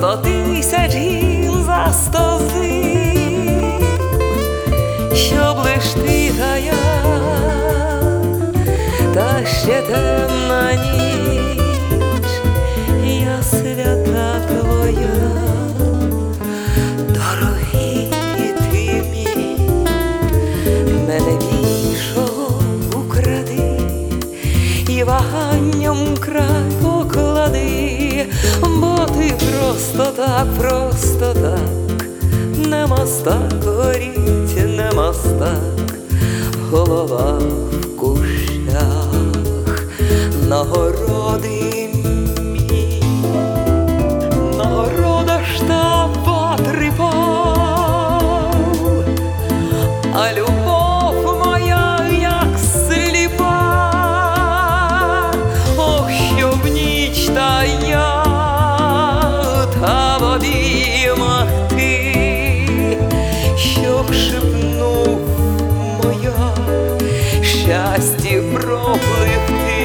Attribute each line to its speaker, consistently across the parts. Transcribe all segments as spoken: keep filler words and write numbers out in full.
Speaker 1: сто тисяч гін, за сто зим, щоб лиш ти та я, та ще темна ніч, я свята твоя, дорогий ти мій, мене більшого укради і ваганням край поклади, бо ти просто так, просто так, на мостах горіть, на мостах, голова в кущах, нагороди мій, нагорода штаб потріпав, а любов моя як сліпа, ох, щоб ніч та я, та в обіймах ти, щоб шепнув моя, щастя пропливти.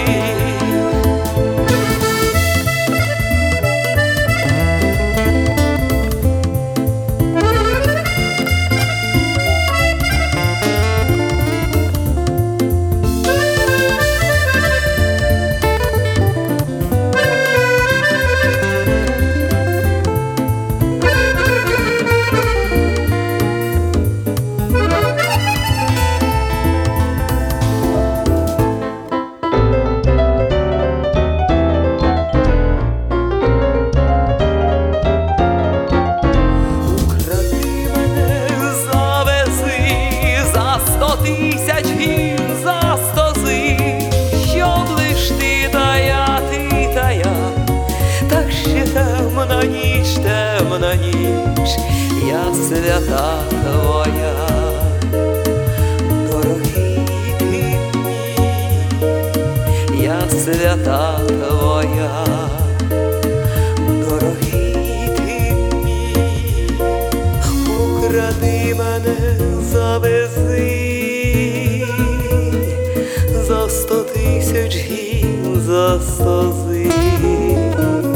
Speaker 1: Тисяч гін, за сто зим, щоб лиш ти та я, ти та я, так ще темна ніч, темна ніч, я свята твоя, дорогий ти мій, я свята твоя, дорогий ти мій, укради мене, завези, за сто тисяч гін, за сто зим.